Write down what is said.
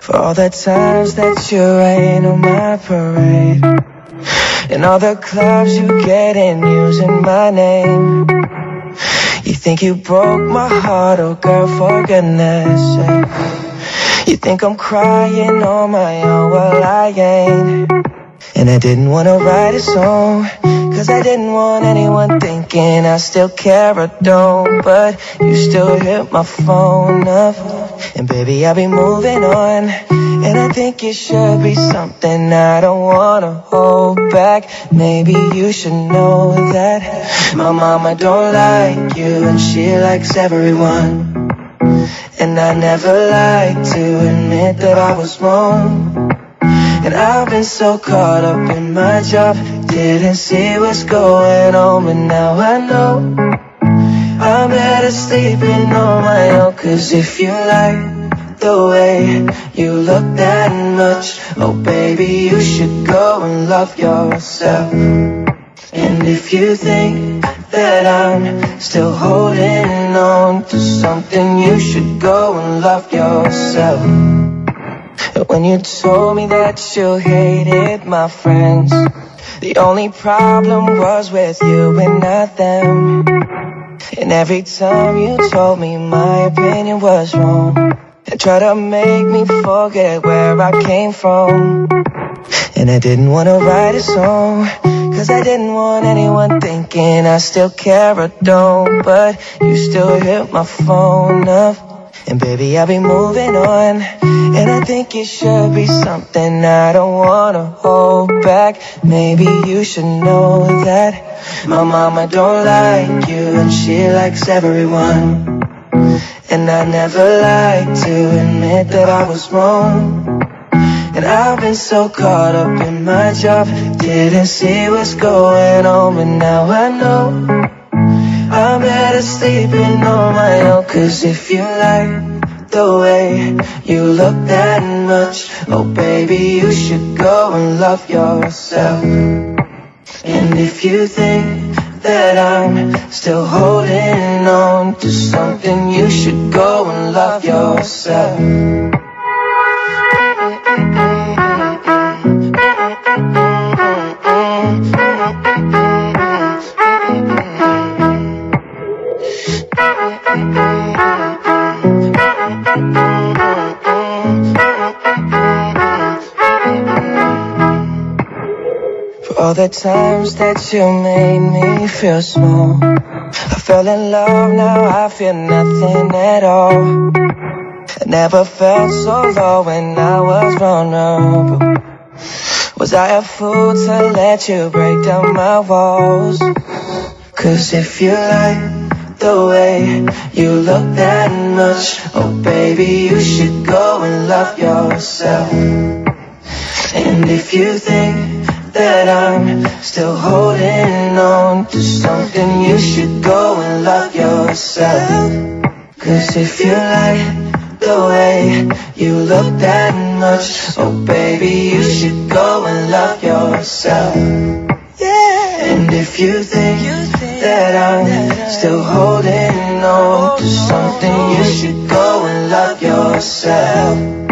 For all the times that you rain on my parade, and all the clubs you get in using my name. You think you broke my heart, oh girl, for goodness sake. You think I'm crying on my own, well I ain't. And I didn't wanna write a song, cause I didn't want anyone thinking I still care or don't. But you still hit my phone up, and baby I'll be moving on. And I think it should be something I don't wanna hold back. Maybe you should know that my mama don't like you, and she likes everyone. And I never like to admit that I was wrong. And I've been so caught up in my job, didn't see what's going on. But now I know I'm better sleeping on my own. Cause if you like the way you look that much, oh baby, you should go and love yourself. And if you think that I'm still holding on to something, you should go and love yourself. When you told me that you hated my friends, the only problem was with you and not them. And every time you told me my opinion was wrong, and tried to make me forget where I came from. And I didn't wanna write a song, cause I didn't want anyone thinking I still care or don't. But you still hit my phone up, and baby I'll be moving on. And I think it should be something I don't wanna hold back. Maybe you should know that my mama don't like you, and she likes everyone. And I never like to admit that I was wrong. And I've been so caught up in my job, didn't see what's going on. But now I know I'm better sleeping on my own. Cause if you like the way you look that much, oh baby, you should go and love yourself. And if you think that I'm still holding on to something, you should go and love yourself. All the times that you made me feel small, I fell in love, now I feel nothing at all. I never felt so low when I was vulnerable. Was I a fool to let you break down my walls? Cause if you like the way you look that much, oh baby, you should go and love yourself. And if you think that I'm still holding on to something, you should go and love yourself. Cause if you like the way you look that much, oh baby, you should go and love yourself. And if you think that I'm still holding on to something, you should go and love yourself.